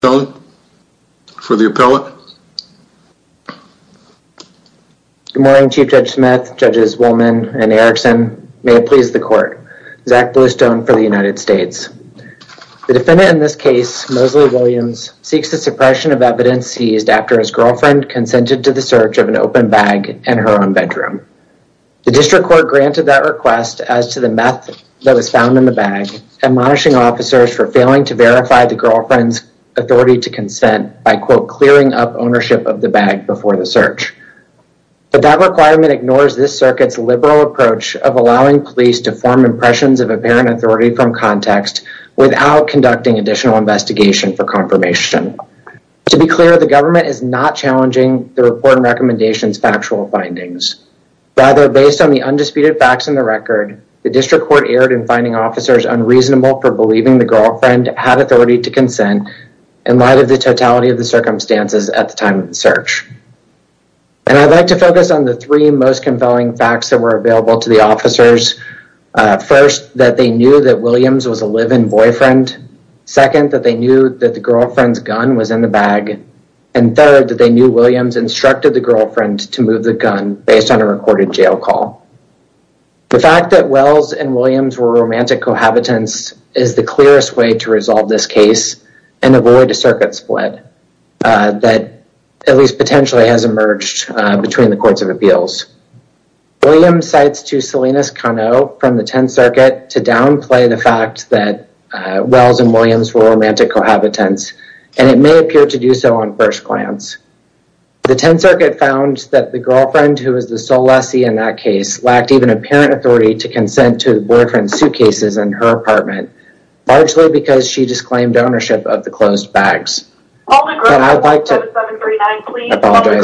Stone for the appellate. Good morning, Chief Judge Smith, Judges Woolman and Erickson. May it please the court. Zach Bluestone for the United States. The defendant in this case, Mosley Williams, seeks the suppression of evidence seized after his girlfriend consented to the search of an open bag in her own bedroom. The district court granted that request as to the meth that was found in the bag, admonishing officers for failing to verify the girlfriend's authority to consent by, quote, clearing up ownership of the bag before the search. But that requirement ignores this circuit's liberal approach of allowing police to form impressions of apparent authority from context without conducting additional investigation for confirmation. To be clear, the government is not challenging the report and recommendations' factual findings. Rather, based on the undisputed facts in the record, the district court erred in finding officers unreasonable for believing the girlfriend had authority to consent in light of the totality of the circumstances at the time of the search. And I'd like to focus on the three most compelling facts that were available to the officers. First, that they knew that Williams was a live-in boyfriend. Second, that they knew that the girlfriend's gun was in the bag. And third, that they knew Williams instructed the girlfriend to move the gun based on a recorded jail call. The fact that Wells and Williams were romantic cohabitants is the clearest way to resolve this case and avoid a circuit split that at least potentially has emerged between the courts of appeals. Williams cites to Salinas Cano from the 10th Circuit to downplay the fact that Wells and Williams were romantic cohabitants, and it may appear to do so on first glance. The 10th Circuit found that the girlfriend, who was the sole lessee in that case, lacked even apparent authority to consent to the boyfriend's suitcases in her apartment, largely because she disclaimed ownership of the closed bags. But I'd like to 7739, please. Apologize.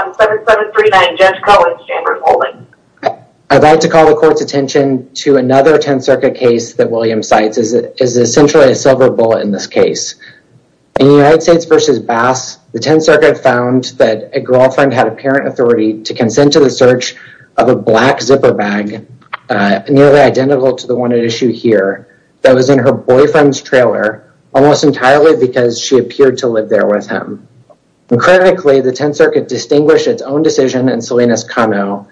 7739, Judge Cohen's chambers holding. I'd like to call the court's attention to another 10th Circuit case that Williams cites is essentially a silver bullet in this case. In United States v. Bass, the 10th Circuit found that a girlfriend had apparent authority to consent to the search of a black zipper bag, nearly identical to the one at issue here, that was in her boyfriend's trailer, almost entirely because she appeared to live there with him. And critically, the 10th Circuit distinguished its own decision in Salinas Cano,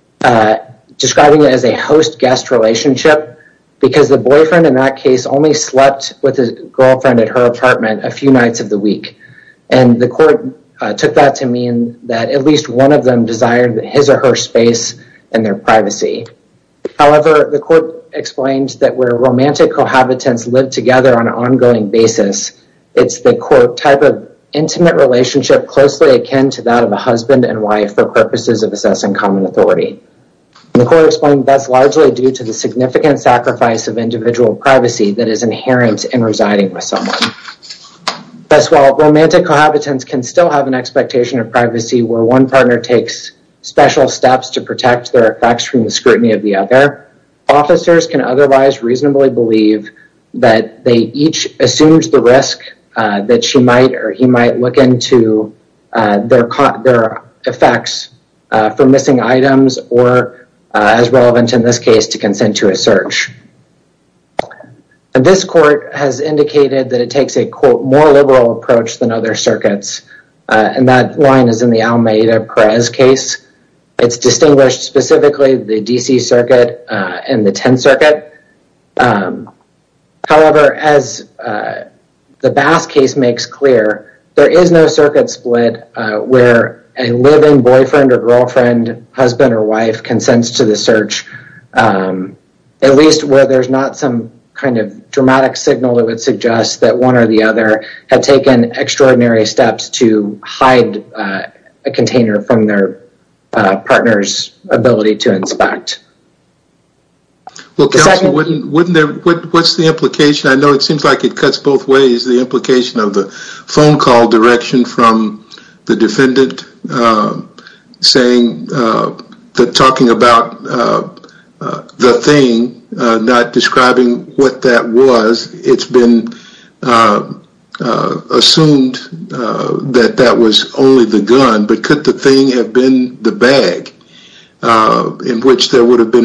describing it as a host-guest relationship, because the boyfriend in that case only slept with his girlfriend at her apartment a few nights of the week. And the court took that to mean that at least one of them desired his or her space and their privacy. However, the court explained that where romantic cohabitants live together on an ongoing basis, it's the, quote, type of intimate relationship closely akin to that of a husband and wife for purposes of assessing common authority. And the court explained that's largely due to the significant sacrifice of individual privacy that is inherent in residing with someone. Thus, while romantic cohabitants can still have an expectation of privacy where one partner takes special steps to protect their effects from the scrutiny of the other, officers can otherwise reasonably believe that they each assumed the risk that she might or he might look into their effects for missing items or, as relevant in this case, to consent to a search. And this court has indicated that it takes a, quote, more liberal approach than other circuits, and that line is in the Almeida-Perez case. It's distinguished specifically the DC Circuit and the 10th Circuit. However, as the Bass case makes clear, there is no circuit split where a live-in boyfriend or girlfriend, husband or wife consents to the search, at least where there's not some kind of dramatic signal that would suggest that one or the other had taken extraordinary steps to hide a container from their partner's ability to inspect. Well, counsel, wouldn't there? What's the implication? I know it seems like it cuts both ways. The implication of the phone call direction from the defendant saying that talking about the thing, not describing what that was. It's been assumed that that was only the gun, but could the thing have been the bag, in which there would have been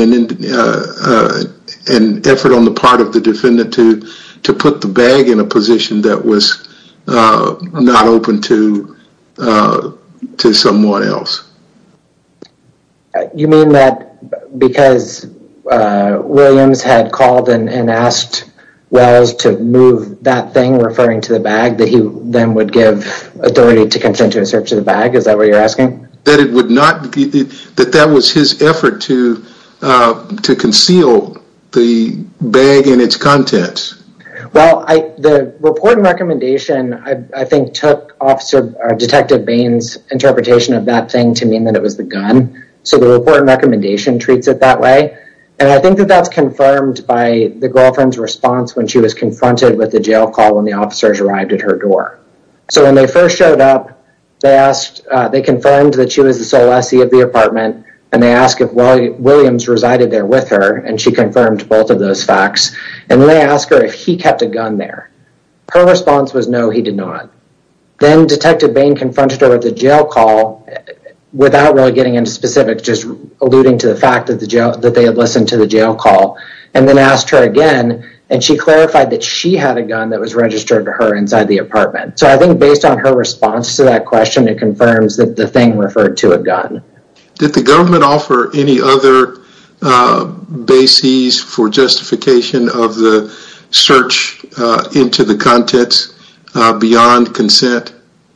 an effort on the part of the defendant to put the bag in a position that was not open to someone else? You mean that because Williams had called and asked Wells to move that thing, referring to the bag, that he then would give authority to consent to a search of the bag? Is that what you're asking? That it would not be, that was his effort to conceal the bag and its contents. Well, the report and recommendation, I think, took Detective Bain's interpretation of that thing to mean that it was the gun. So the report and recommendation treats it that way. And I think that that's confirmed by the girlfriend's response when she was confronted with the jail call when the officers arrived at her door. So when they first showed up, they confirmed that she was the sole lessee of the apartment, and they asked if Williams resided there with her, and she confirmed both of those facts. And then they asked her if he kept a gun there. Her response was no, he did not. Then Detective Bain confronted her with the jail call without really getting into specifics, just alluding to the fact that they had listened to the jail call, and then asked her again, and she clarified that she had a gun that was registered to her inside the apartment. So I think based on her response to that question, it confirms that the thing referred to a gun. Did the government offer any other bases for justification of the search into the contents beyond consent?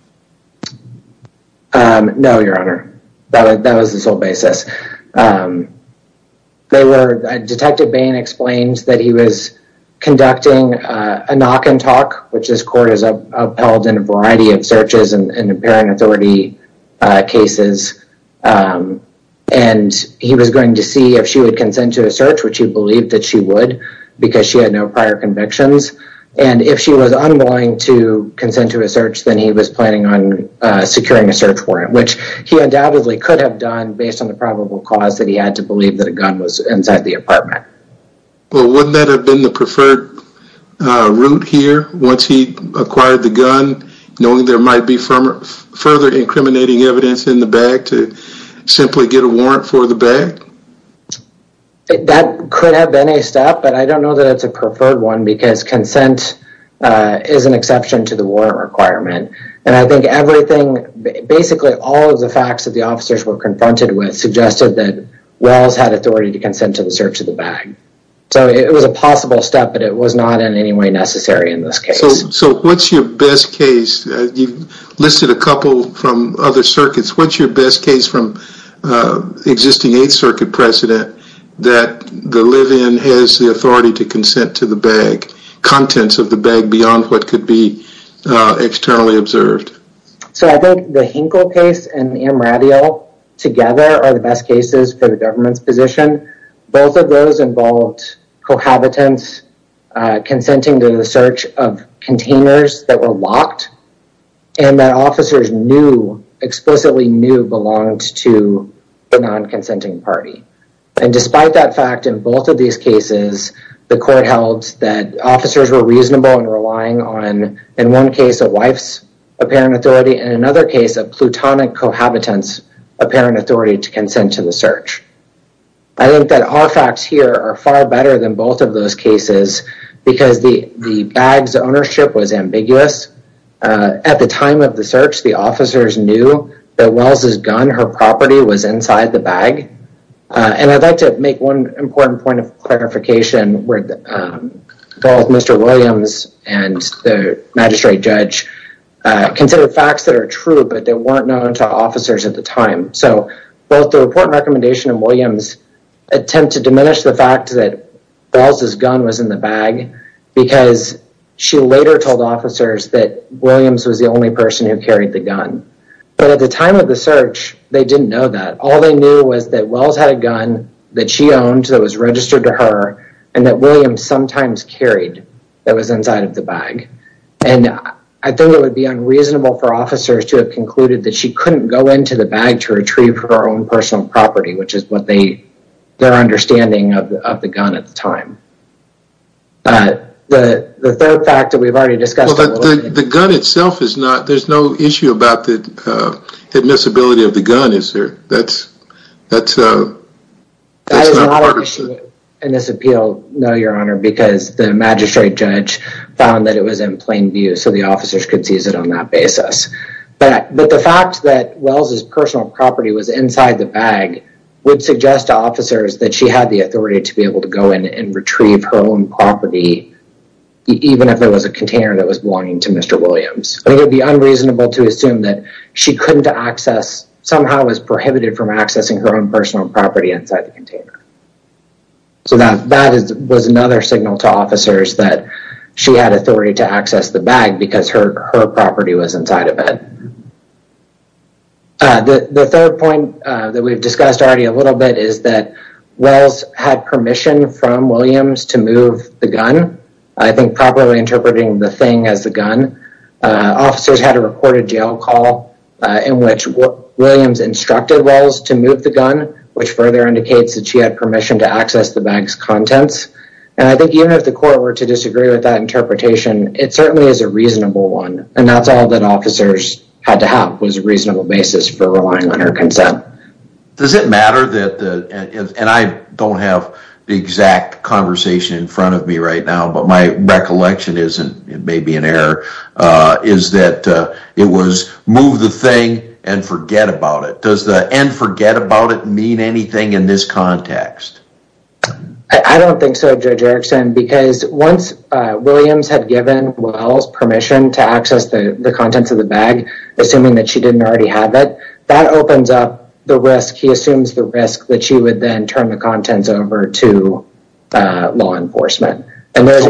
No, Your Honor. That was the sole basis. Detective Bain explained that he was conducting a knock and talk, which this court has upheld in a variety of searches and apparent authority cases. And he was going to see if she would consent to a search, which he believed that she would because she had no prior convictions. And if she was unwilling to consent to a search, then he was planning on securing a search warrant, which he undoubtedly could have done based on the probable cause that he had to believe that a gun was inside the apartment. Well, wouldn't that have been the preferred route here once he acquired the gun, knowing there might be further incriminating evidence in the bag, to simply get a warrant for the bag? That could have been a step, but I don't know that it's a preferred one because consent is an exception to the warrant requirement. And I think basically all of the facts that the officers were confronted with suggested that Wells had authority to consent to the search of the bag. So it was a possible step, but it was not in any way necessary in this case. So what's your best case? You've listed a couple from other circuits. What's your best case from existing 8th Circuit precedent that the live-in has the authority to consent to the bag, contents of the bag beyond what could be externally observed? So I think the Hinkle case and Amradiel together are the best cases for the government's position. Both of those involved cohabitants consenting to the search of containers that were locked and that officers explicitly knew belonged to the non-consenting party. And despite that fact, in both of these cases, the court held that officers were reasonable in relying on, in one case, a wife's apparent authority, and in another case, a plutonic cohabitant's apparent authority to consent to the search. I think that our facts here are far better than both of those cases because the bag's ownership was ambiguous. At the time of the search, the officers knew that Wells's gun, her property, was inside the bag. And I'd like to make one important point of clarification where both Mr. Williams and the magistrate judge considered facts that are true but that weren't known to officers at the time. So both the report and recommendation and Williams attempt to diminish the fact that Wells's gun was in the bag because she later told officers that Williams was the only person who carried the gun. But at the time of the search, they didn't know that. All they knew was that Wells had a gun that she owned that was registered to her and that Williams sometimes carried that was inside of the bag. And I think it would be unreasonable for officers to have concluded that she couldn't go into the bag to retrieve her own personal property, which is what their understanding of the gun at the time. The third fact that we've already discussed. Well, the gun itself is not. There's no issue about the admissibility of the gun, is there? That is not an issue. in this appeal, no, Your Honor, because the magistrate judge found that it was in plain view, so the officers could seize it on that basis. But the fact that Wells's personal property was inside the bag would suggest to officers that she had the authority to be able to go in and retrieve her own property, even if there was a container that was belonging to Mr. Williams. I think it would be unreasonable to assume that she couldn't access, somehow was prohibited from accessing her own personal property inside the container. So that was another signal to officers that she had authority to access the bag because her property was inside of it. The third point that we've discussed already a little bit is that Wells had permission from Williams to move the gun. I think properly interpreting the thing as the gun. Officers had a recorded jail call in which Williams instructed Wells to move the gun, which further indicates that she had permission to access the bag's contents. And I think even if the court were to disagree with that interpretation, it certainly is a reasonable one. And that's all that officers had to have, was a reasonable basis for relying on her consent. Does it matter that, and I don't have the exact conversation in front of me right now, but my recollection is, and it may be an error, is that it was move the thing and forget about it. Does the and forget about it mean anything in this context? I don't think so, Judge Erickson, because once Williams had given Wells permission to access the contents of the bag, assuming that she didn't already have it, that opens up the risk. He assumes the risk that she would then turn the contents over to law enforcement. And there's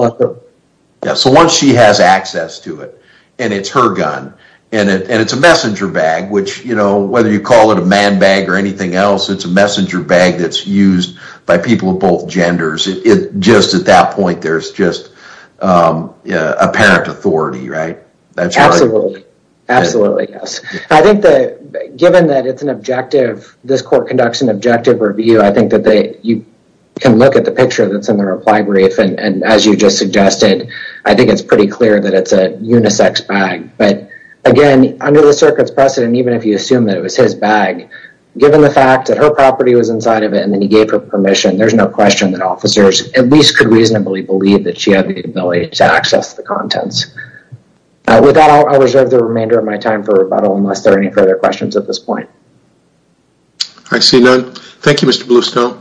so once she has access to it, and it's her gun, and it's a messenger bag, which, you know, whether you call it a man bag or anything else, it's a messenger bag that's used by people of both genders. It just, at that point, there's just apparent authority, right? That's absolutely. Right. Absolutely, yes. I think that given that it's an objective, this court conducts an objective review, I think that you can look at the picture that's in the reply brief, and as you just suggested, I think it's pretty clear that it's a unisex bag. But again, under the circuit's precedent, even if you assume that it was his bag, given the fact that her property was inside of it and then he gave her permission, there's no question that officers at least could reasonably believe that she had the ability to access the contents. With that, I'll reserve the remainder of my time for rebuttal unless there are any further questions at this point. I see none. Thank you, Mr. Bluestone.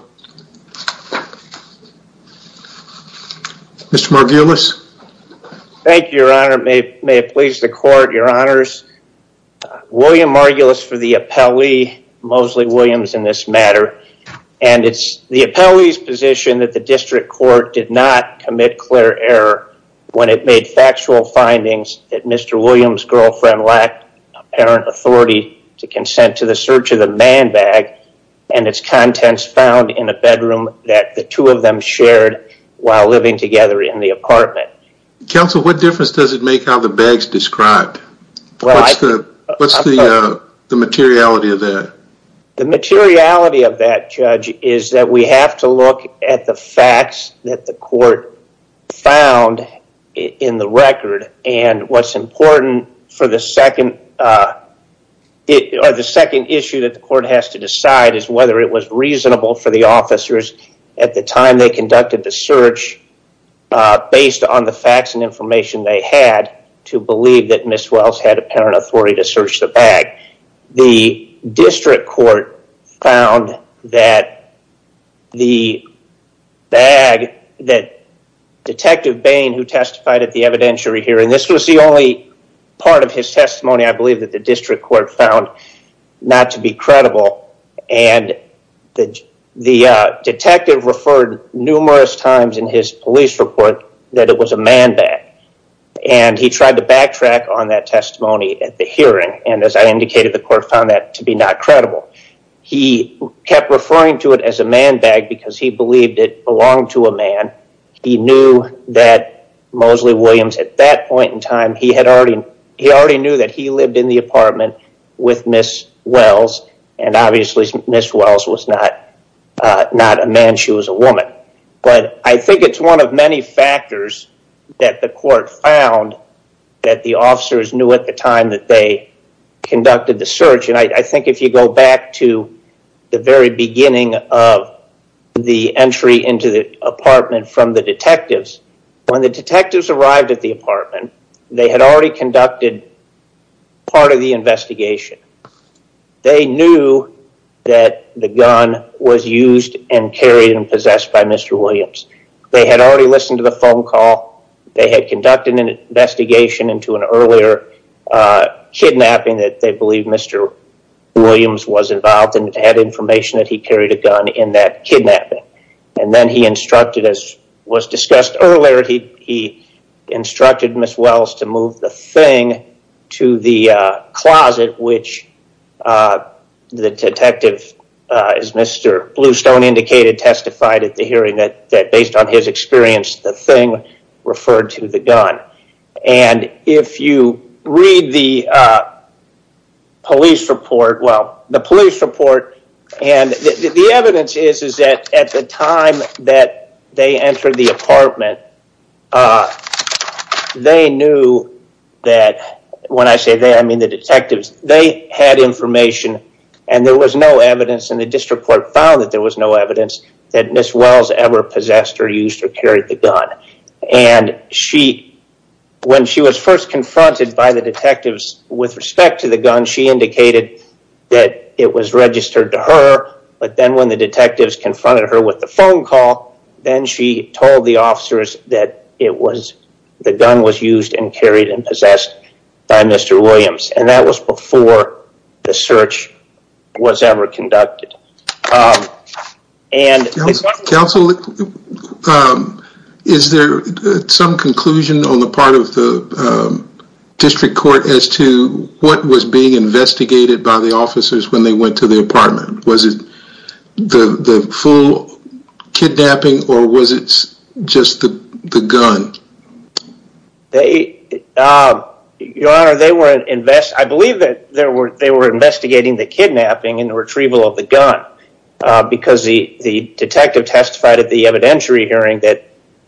Mr. Margulis. Thank you, Your Honor. May it please the court, Your Honors. William Margulis for the appellee, Mosley Williams, in this matter. And it's the appellee's position that the district court did not commit clear error when it made factual findings that Mr. Williams' girlfriend lacked apparent authority to consent to the search of the man bag and its contents found in a bedroom that the two of them shared while living together in the apartment. Counsel, what difference does it make how the bag's described? Well, what's the materiality of that? The materiality of that, Judge, is that we have to look at the facts that the court found in the record, and what's important for the second issue that the court has to decide is whether it was reasonable for the officers at the time they conducted the search, based on the facts and information they had, to believe that Ms. Wells had apparent authority to search the bag. The district court found that the bag that Detective Bain, who testified at the evidentiary hearing, this was the only part of his testimony, I believe, that the district court found not to be credible, and the detective referred numerous times in his police report that it was a man bag, and he tried to backtrack on that testimony at the hearing, and as I indicated, the court found that to be not credible. He kept referring to it as a man bag because he believed it belonged to a man. He knew that Mosley Williams, at that point in time, he already knew that he lived in the apartment with Ms. Wells, and obviously Ms. Wells was not a man, she was a woman. But I think it's one of many factors that the court found that the officers knew at the time that they conducted the search, and I think if you go back to the very beginning of the entry into the apartment from the detectives. When the detectives arrived at the apartment, they had already conducted part of the investigation. They knew that the gun was used and carried and possessed by Mr. Williams. They had already listened to the phone call. They had conducted an investigation into an earlier kidnapping that they believed Mr. Williams was involved in, and had information that he carried a gun in that kidnapping. And then he instructed, as was discussed earlier, he instructed Ms. Wells to move the thing to the closet, which the detective, as Mr. Bluestone indicated, testified at the hearing that based on his experience, the thing referred to the gun. And if you read the police report, and the evidence is that at the time that they entered the apartment, they knew that, when I say they, I mean the detectives, they had information, and there was no evidence, and the district court found that there was no evidence that Ms. Wells ever possessed or used or carried the gun. And when she was first confronted by the detectives with respect to the gun, she indicated that it was registered to her, but then when the detectives confronted her with the phone call, then she told the officers that the gun was used and carried and possessed by Mr. Williams, and that was before the search was ever conducted. Counsel, is there some conclusion on the part of the district court as to what was being investigated by the officers when they went to the apartment? Was it the full kidnapping, or was it just the gun? Your Honor, I believe that they were investigating the kidnapping and the retrieval of the gun, because the detective testified at the evidentiary hearing that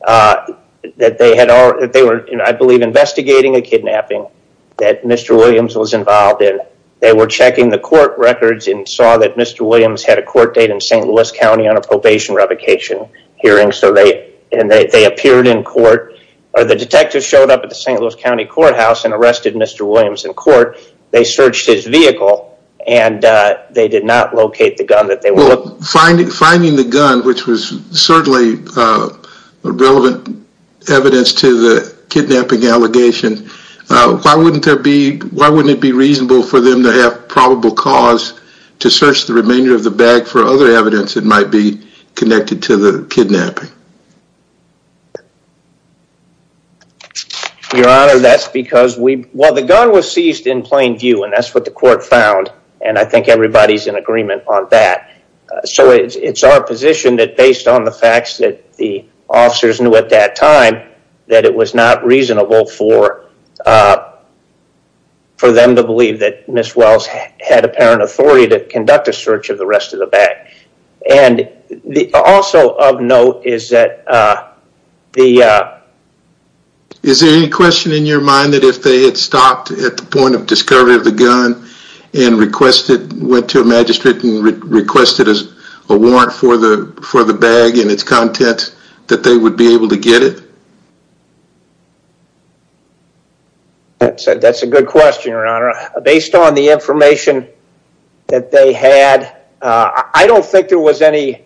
they were, I believe, investigating a kidnapping that Mr. Williams was involved in. They were checking the court records and saw that Mr. Williams had a court date in St. Louis County on a probation revocation hearing, so they appeared in court, or the detectives showed up at the St. Louis County courthouse and arrested Mr. Williams in court. They searched his vehicle, and they did not locate the gun that they were looking for. Finding the gun, which was certainly relevant evidence to the kidnapping allegation, why wouldn't it be reasonable for them to have probable cause to search the remainder of the bag for other evidence that might be connected to the kidnapping? Your Honor, that's because the gun was seized in plain view, and that's what the court found, and I think everybody's in agreement on that. So it's our position that based on the facts that the officers knew at that time, that it was not reasonable for them to believe that Ms. Wells had apparent authority to conduct a search of the rest of the bag. And also of note is that Is there any question in your mind that if they had stopped at the point of discovery of the gun and went to a magistrate and requested a warrant for the bag and its contents, that they would be able to get it? That's a good question, Your Honor. Based on the information that they had, I don't think there was any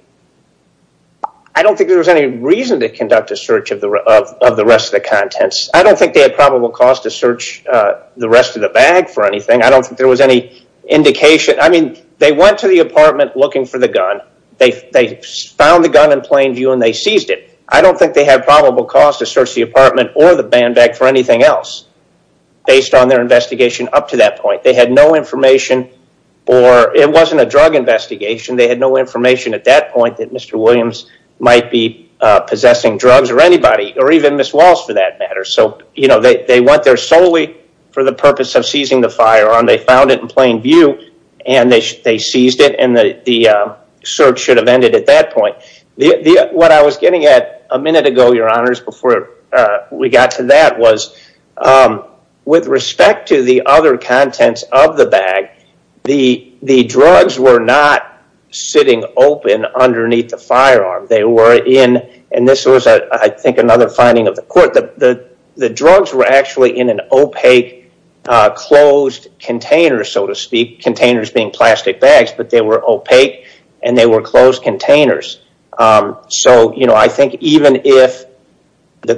reason to conduct a search of the rest of the contents. I don't think they had probable cause to search the rest of the bag for anything. I don't think there was any indication. I mean, they went to the apartment looking for the gun. They found the gun in plain view and they seized it. I don't think they had probable cause to search the apartment or the bag for anything else based on their investigation up to that point. They had no information, or it wasn't a drug investigation. They had no information at that point that Mr. Williams might be possessing drugs, or anybody, or even Ms. Walsh for that matter. So, they went there solely for the purpose of seizing the firearm. They found it in plain view and they seized it, and the search should have ended at that point. What I was getting at a minute ago, Your Honors, before we got to that was, with respect to the other contents of the bag, the drugs were not sitting open underneath the firearm. They were in, and this was, I think, another finding of the court. The drugs were actually in an opaque, closed container, so to speak, containers being plastic bags, but they were opaque and they were closed containers. So, I think even if the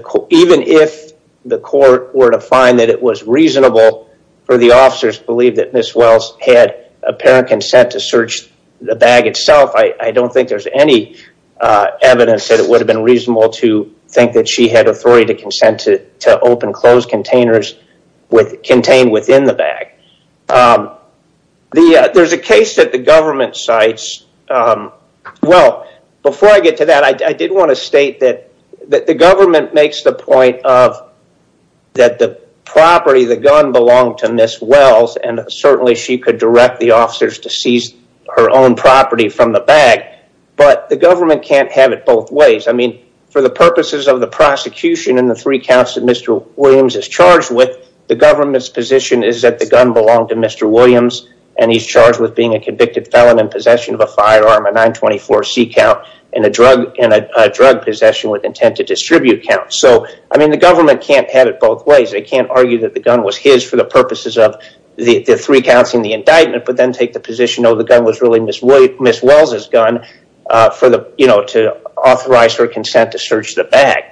court were to find that it was reasonable for the officers to believe that Ms. Wells had apparent consent to search the bag itself, I don't think there's any evidence that it would have been reasonable to think that she had authority to consent to open closed containers contained within the bag. There's a case that the government cites. Well, before I get to that, I did want to state that the government makes the point of that the property, the gun, belonged to Ms. Wells, and certainly she could direct the officers to seize her own property from the bag, but the government can't have it both ways. I mean, for the purposes of the prosecution and the 3 counts that Mr. Williams is charged with, the government's position is that the gun belonged to Mr. Williams, and he's charged with being a convicted felon in possession of a firearm, a 924C count, and a drug possession with intent to distribute count. So, I mean, the government can't have it both ways. They can't argue that the gun was his for the purposes of the 3 counts in the indictment, but then take the position, the gun was really Ms. Wells's gun to authorize her consent to search the bag.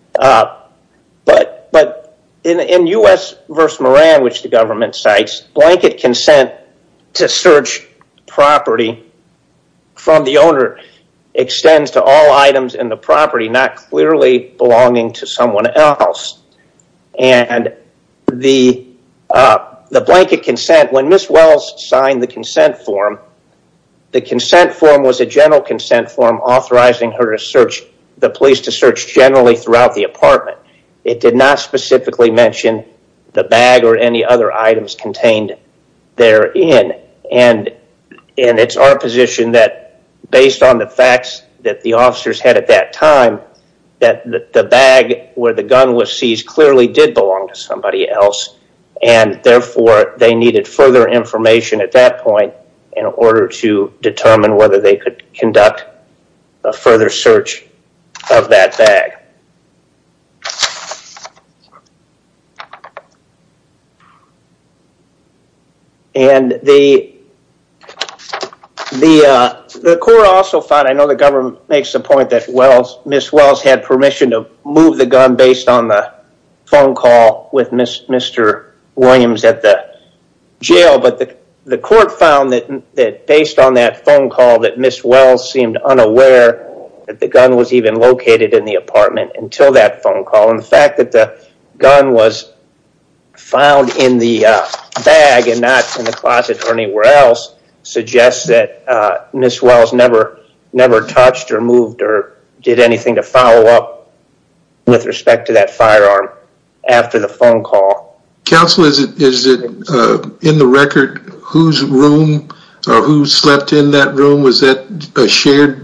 But in U.S. v. Moran, which the government cites, blanket consent to search property from the owner extends to all items in the property not clearly belonging to someone else. And the blanket consent, when Ms. Wells signed the consent form was a general consent form authorizing her to search, the police to search generally throughout the apartment. It did not specifically mention the bag or any other items contained therein. And it's our position that based on the facts that the officers had at that time, that the bag where the gun was seized clearly did belong to somebody else, and therefore they needed further information at that point in order to determine whether they could conduct a further search of that bag. And the court also found, I know the government makes the point that Ms. Wells had permission to move the gun based on the phone call with Mr. Williams at the jail, but the court found that based on that phone call that Ms. Wells seemed unaware that the gun was even located in the apartment until that phone call. And the fact that the gun was found in the bag and not in the closet or anywhere else suggests that Ms. Wells never touched or moved or did anything to follow up with respect to that firearm after the phone call. Counsel, is it in the record whose room or who slept in that room? Was that a shared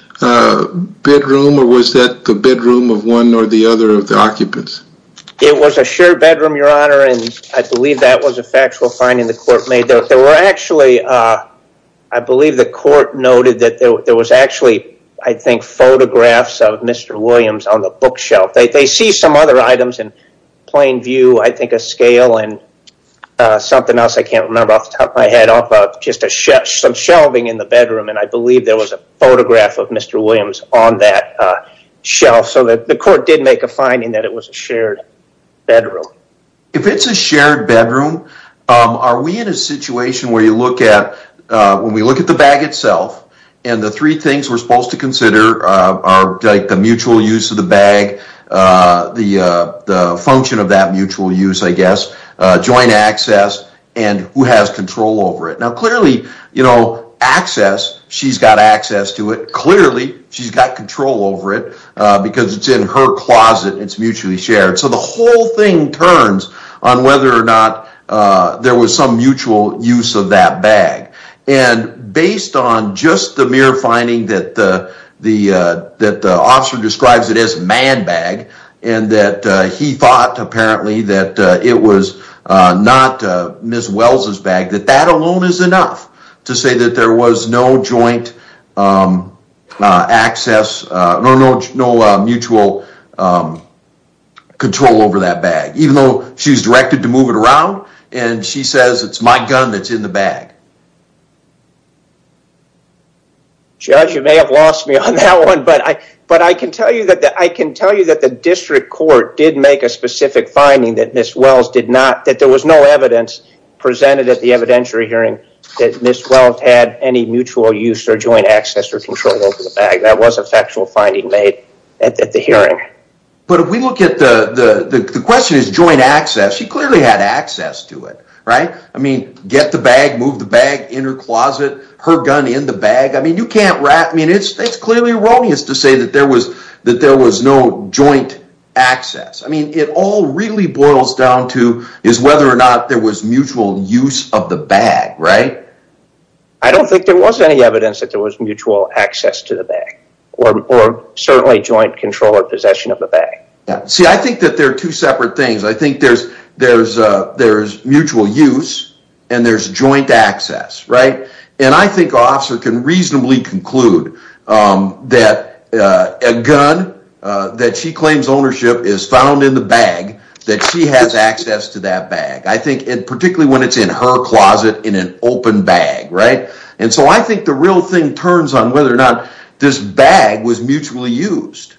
bedroom, or was that the bedroom of one or the other of the occupants? It was a shared bedroom, Your Honor, and I believe that was a factual finding the court made. There were actually, I believe the court noted that there was actually, I think, photographs of Mr. Williams on the bookshelf. They see some other items in plain view, I think a scale and something else I can't remember off the top of my head, off of just some shelving in the bedroom, and I believe there was a photograph of Mr. Williams on that shelf. So the court did make a finding that it was a shared bedroom. If it's a shared bedroom, are we in a situation where you look at, when we look at the bag itself, and the 3 things we're supposed to consider are like the mutual use of the bag, the function of that mutual use, I guess, joint access, and who has control over it. Now, clearly, access, she's got access to it. Clearly, she's got control over it because it's in her closet. It's mutually shared. So the whole thing turns on whether or not there was some mutual use of that bag. And based on just the mere finding that the officer describes it as a man bag, and that he thought apparently that it was not Ms. Wells's bag, that alone is enough to say that there was no joint access, no mutual control over that bag, even though she was directed to move it around, and she says it's my gun that's in the bag. Judge, you may have lost me on that one, but I can tell you that the district court did make a specific finding that Ms. Wells did not, that there was no evidence presented at the evidentiary hearing that Ms. Wells had any mutual use or joint access or control over the bag. That was a factual finding made at the hearing. But if we look at the question is joint access, she clearly had access to it, right? I mean, get the bag, move the bag in her closet, her gun in the bag. I mean, you can't it's clearly erroneous to say that there was no joint access. I mean, it all really boils down to is whether or not there was mutual use of the bag, right? I don't think there was any evidence that there was mutual access to the bag or certainly joint control or possession of the bag. Yeah. See, I think that they're two separate things. I think there's mutual use and there's joint access, right? And I think an officer can reasonably conclude that a gun that she claims ownership is found in the bag, that she has access to that bag. I think, particularly when it's in her closet in an open bag, right? And so I think the real thing turns on whether or not this bag was mutually used.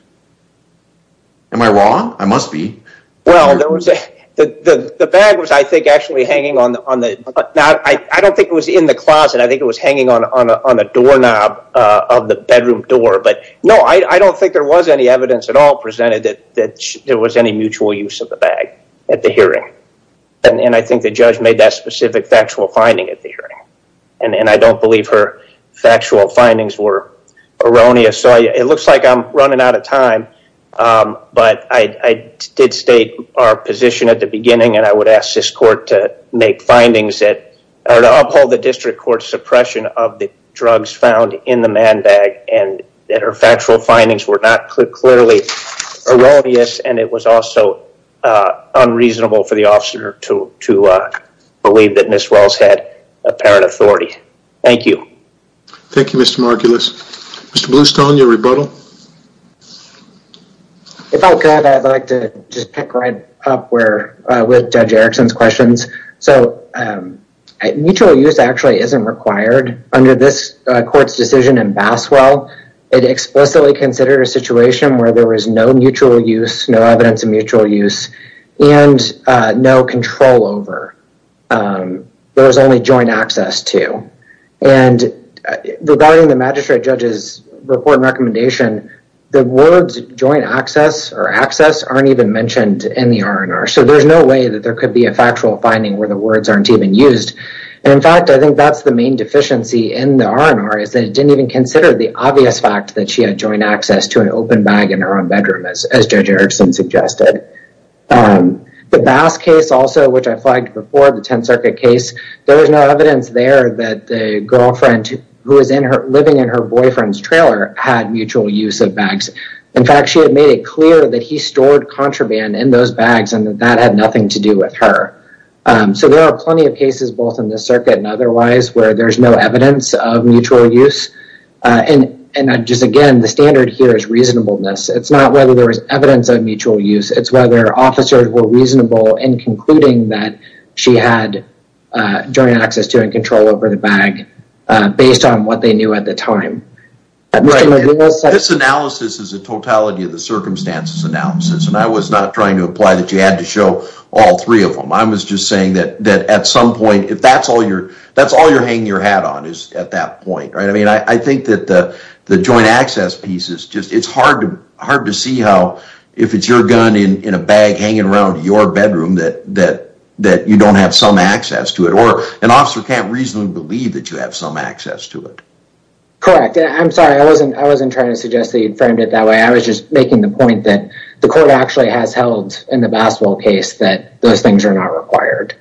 Am I wrong? I must be. Well, there was the bag was, I think, actually hanging on the. Now, I don't think it was in the closet. I think it was hanging on the doorknob of the bedroom door. But no, I don't think there was any evidence at all presented that there was any mutual use of the bag at the hearing. And I think the judge made that specific factual finding at the hearing. And I don't believe her factual findings were erroneous. So it looks like I'm running out of time. But I did state our position at the beginning, and I would ask this court to make findings to uphold the district court's suppression of the drugs found in the man bag, and that her factual findings were not clearly erroneous, and it was also unreasonable for the officer to believe that Ms. Wells had apparent authority. Thank you. Thank you, Mr. Margulis. Mr. Bluestone, your rebuttal. If I could, I'd like to just pick right up where with Judge Erickson's questions. So mutual use actually isn't required under this court's decision in Baswell. It explicitly considered a situation where there was no mutual use, no evidence of mutual use, and no control over. There was only joint access to. And regarding the magistrate judge's report and recommendation, the words joint access or access aren't even mentioned in the R&R. So there's no way that there could be a factual finding where the words aren't even used. And in fact, I think that's the main deficiency in the R&R, is that it didn't even consider the obvious fact that she had joint access to an open bag in her own bedroom, as Judge Erickson suggested. The Bass case also, which I flagged before, the 10th Circuit case, there was no evidence there that the girlfriend who was living in her boyfriend's trailer had mutual use of bags. In fact, she had made it clear that he stored contraband in those bags and that had nothing to do with her. So there are plenty of cases, both in this circuit and otherwise, where there's no evidence of mutual use. And just again, the standard here is reasonableness. It's not whether there was evidence of mutual use. It's whether officers were reasonable in concluding that she had joint access to and control over the bag based on what they knew at the time. This analysis is a totality of the circumstances analysis, and I was not trying to imply that you had to show all three of them. I was just saying that at some point, if that's all you're hanging your hat on, is at that point, right? I mean, I think that the joint access piece is just, it's hard to see how, if it's your gun in a bag hanging around your bedroom, that you don't have some access to it, or an officer can't reasonably believe that you have some access to it. Correct. I'm sorry, I wasn't trying to suggest that you'd framed it that way. I was just making the point that the court actually has held in the Baswell case that those things are not required.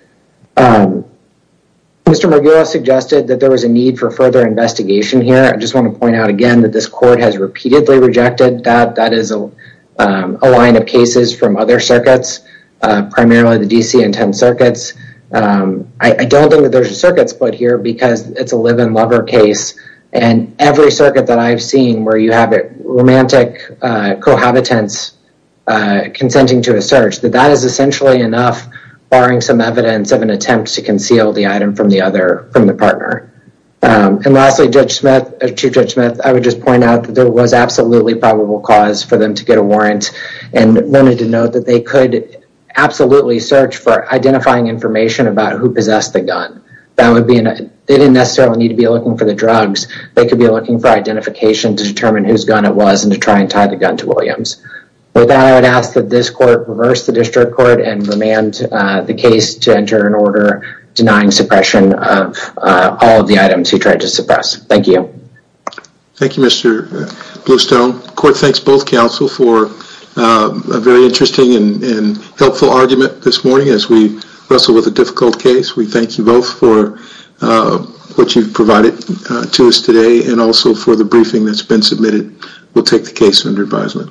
Mr. Margulis suggested that there was a need for further investigation here. I just want to point out again that this court has repeatedly rejected that. That is a line of cases from other circuits, primarily the DC and 10 circuits. I don't think that there's a circuit split here because it's a live-in lover case. And every circuit that I've seen where you have romantic cohabitants consenting to a search, that is essentially enough, barring some evidence of an attempt to conceal the item from the partner. And lastly, Chief Judge Smith, I would just point out that there was absolutely probable cause for them to get a warrant, and wanted to note that they could absolutely search for identifying information about who possessed the gun. That would be they didn't necessarily need to be looking for the drugs. They could be looking for identification to determine whose gun it was and to try and tie the gun to Williams. With that, I would ask that this court reverse the district court and remand the case to enter an order denying suppression of all of the items he tried to suppress. Thank you. Thank you, Mr. Bluestone. The court thanks both counsel for a very interesting and helpful argument this morning as we wrestle with a difficult case. We thank you both for what you've provided to us today, and also for the briefing that's been submitted. We'll take the case under advisement.